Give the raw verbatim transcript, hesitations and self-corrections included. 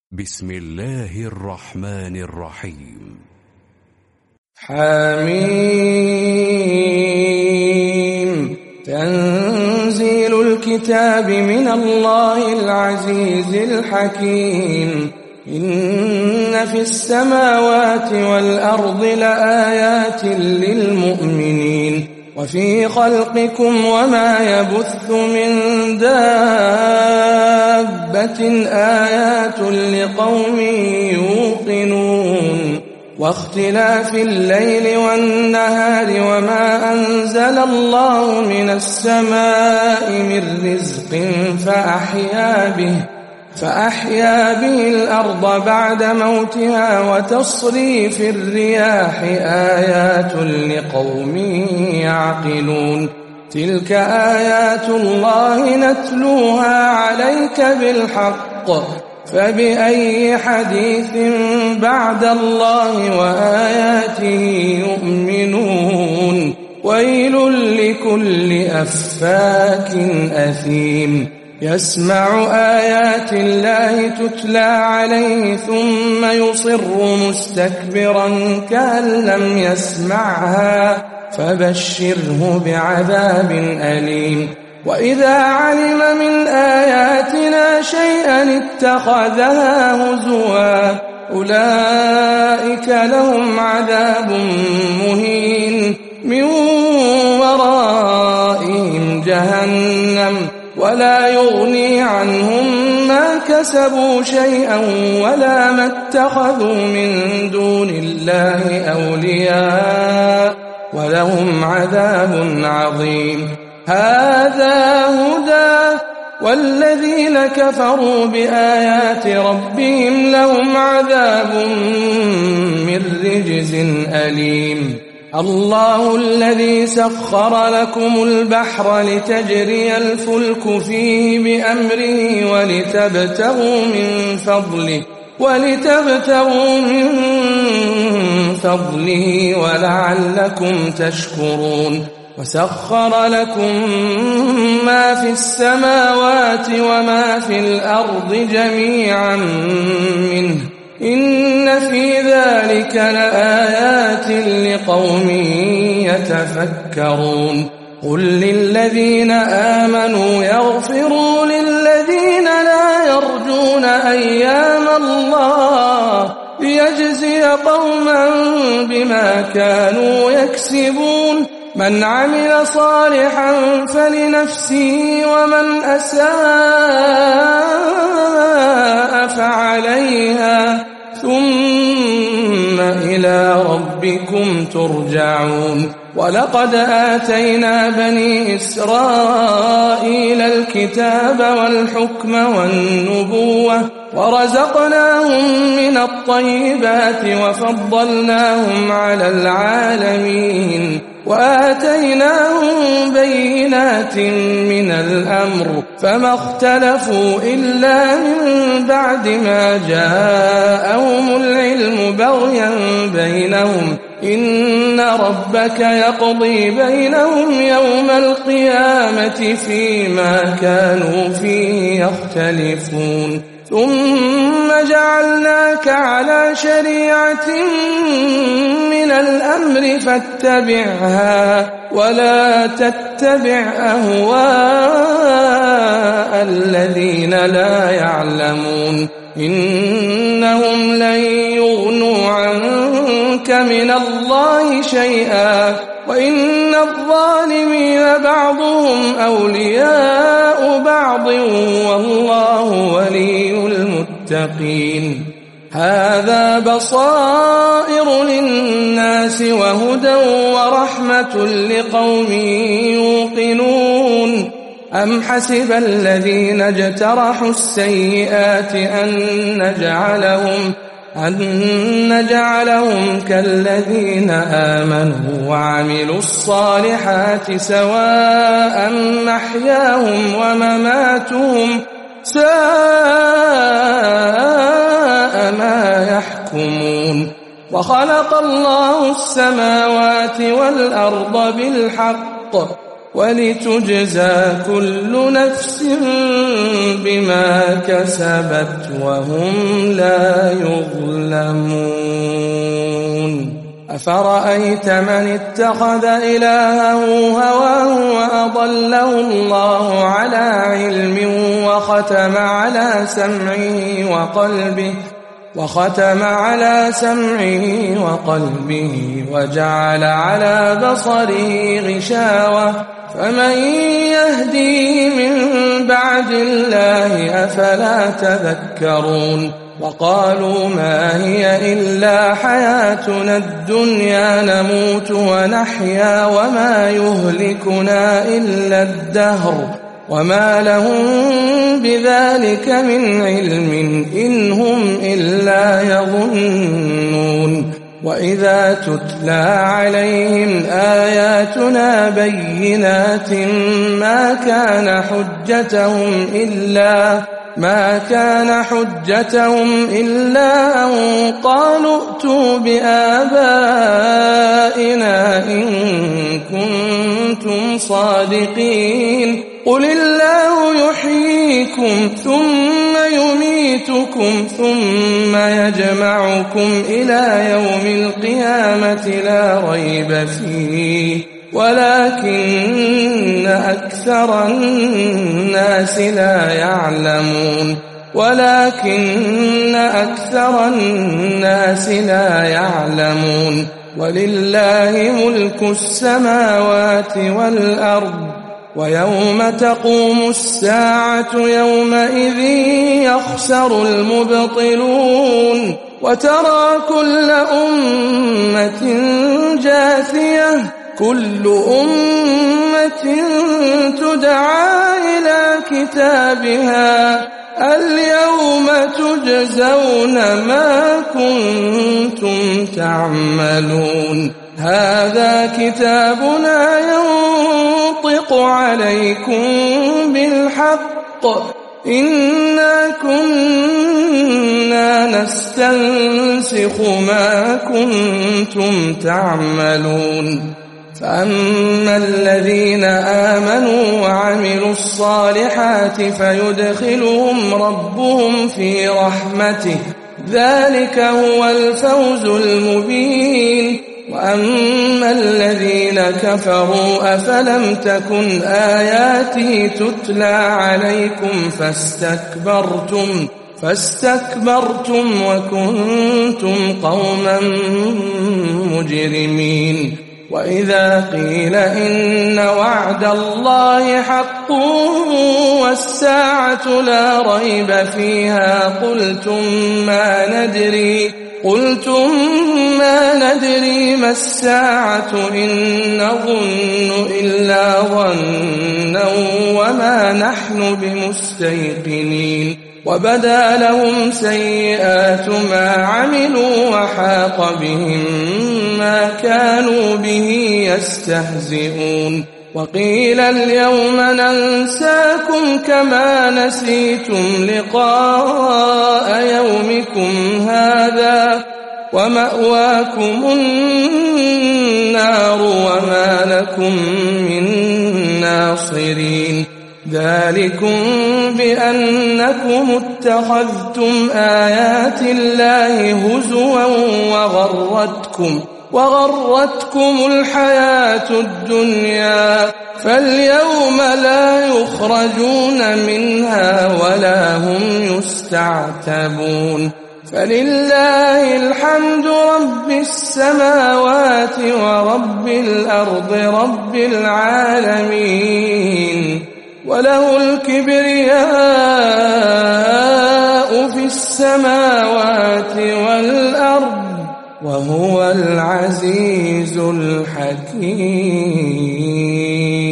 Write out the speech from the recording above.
بسم الله الرحمن الرحيم. حميم. تنزيل الكتاب من الله العزيز الحكيم. إن في السماوات والأرض لآيات للمؤمنين وفي خلقكم وما يبث من دابة آيات لقوم يوقنون واختلاف الليل والنهار وما أنزل الله من السماء من رزق فأحيا به فأحيا به الأرض بعد موتها وتصريف الرياح آيات لقوم يعقلون تلك آيات الله نتلوها عليك بالحق فبأي حديث بعد الله وآياته يؤمنون ويل لكل أفاك أثيم يسمع آيات الله تتلى عليه ثم يصر مستكبرا كأن لم يسمعها فبشره بعذاب أليم وإذا علم من آياتنا شيئا اتخذها هزوا أولئك لهم عذاب مهين من ورائهم جهنم ولا يغني عنهم ما كسبوا شيئا ولا ما اتخذوا من دون الله أولياء ولهم عذاب عظيم هذا هدى والذين كفروا بآيات ربهم لهم عذاب من رجز أليم الله الذي سخر لكم البحر لتجري الفلك فيه بأمره ولتبتغوا من فضله ولتبتغوا من فضله ولعلكم تشكرون وسخر لكم ما في السماوات وما في الأرض جميعا منه إن في ذلك لآيات لقوم يتفكرون قل للذين آمنوا يغفروا للذين لا يرجون أيام الله ليجزي قوما بما كانوا يكسبون من عمل صالحا فلنفسه ومن أساء فعليها ثم إلى ربكم ترجعون ولقد آتينا بني إسرائيل الكتاب والحكم والنبوة ورزقناهم من الطيبات وفضلناهم على العالمين وآتيناهم بينات من الأمر فما اختلفوا إلا من بعد ما جاءهم العلم بغيا بينهم إن ربك يقضي بينهم يوم القيامة فيما كانوا فيه يختلفون ثم جعلناك على شريعة من الأمر فاتبعها ولا تتبع أهواء الذين لا يعلمون إنهم لن يغنوا عنك من الله شيئا وإن الظالمين بعضهم أولياء بعض والله ولي المتقين هذا بصائر للناس وهدى ورحمة لقوم يوقنون أم حسب الذين اجترحوا السيئات أن نجعلهم أن نجعلهم كالذين آمنوا وعملوا الصالحات سواء محياهم ومماتهم ساء ما يحكمون وخلق الله السماوات والأرض بالحق ولتجزى كل نفس بما كسبت وهم لا يظلمون. أفرأيت من اتخذ إلهه هواه وأضله الله على علم وختم على سمعه وقلبه وختم على سمعه وقلبه وجعل على بصره غشاوة فمن يهديه من بعد الله أفلا تذكرون. وقالوا ما هي إلا حياتنا الدنيا نموت ونحيا وما يهلكنا إلا الدهر وما لهم بذلك من علم إن هم إلا يظنون. وإذا تتلى عليهم آياتنا بينات ما كان حجتهم إلا ما كان حجتهم إلا أن قالوا ائتوا بآبائنا إن كنتم صادقين. قل الله يحييكم ثم يميتكم ثم يجمعكم إلى يوم القيامة لا ريب فيه ولكن أكثر الناس لا يعلمون ولكن أكثر الناس لا يعلمون. ولله ملك السماوات والأرض ويوم تقوم الساعة يومئذ يخسر المبطلون. وترى كل أمة جاثية كل أمة تدعى إلى كتابها اليوم تجزون ما كنتم تعملون. هذا كتابنا ينطق عليكم بالحق إنا كنا نستنسخ ما كنتم تعملون. فأما الذين آمنوا وعملوا الصالحات فيدخلهم ربهم في رحمته ذلك هو الفوز المبين. وأما الذين كفروا أفلم تكن آياتي تتلى عليكم فاستكبرتم فاستكبرتم وكنتم قوما مجرمين. وإذا قيل إن وعد الله حق والساعة لا ريب فيها قلتم ما ندري قلتم ما ندري ما الساعة إن نظن إلا ظنا وما نحن بمستيقنين. وبدا لهم سيئات ما عملوا وحاق بهم ما كانوا به يستهزئون. وقيل اليوم ننساكم كما نسيتم لقاء يومكم هذا ومأواكم النار وما لكم من ناصرين. ذلكم بأنكم اتخذتم آيات الله هزوا وغرتكم وغرتكم الحياة الدنيا فاليوم لا يخرجون منها ولا هم يستعتبون. فلله الحمد رب السماوات ورب الأرض رب العالمين وله الكبرياء في السماوات والأرض وهو العزيز الحكيم.